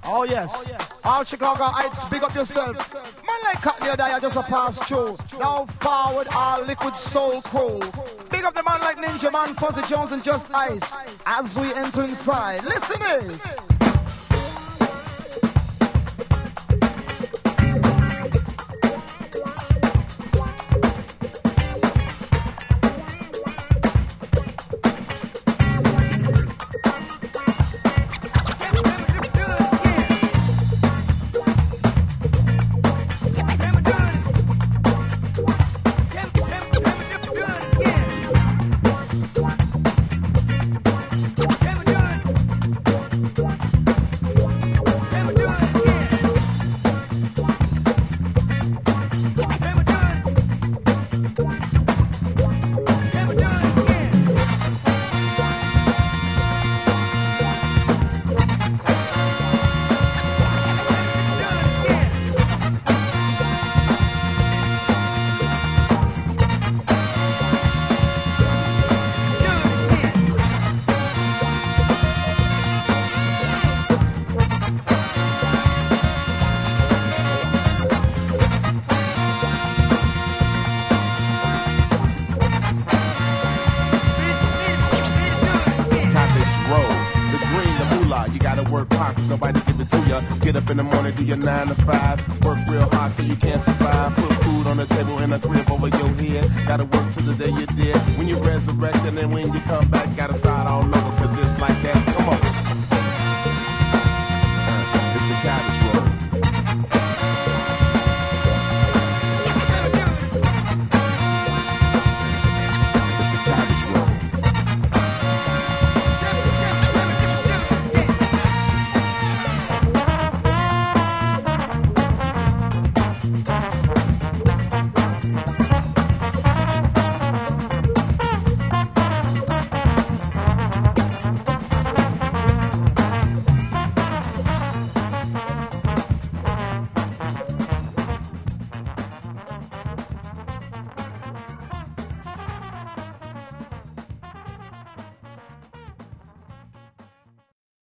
Oh yes. All Chicago Heights, big up yourself. Man like Cockney Dyer just a pass through. Now forward, our Liquid Soul crew. Big up the man like Ninja Man, Fuzzy Jones and Just Ice. As we enter inside, listen this. In the morning, do your 9 to 5. Work real hard so you can't survive. Put food on the table in a crib over your head. Gotta work till the day you're dead. When you resurrect and then when you come back, gotta start all over. Cause it's like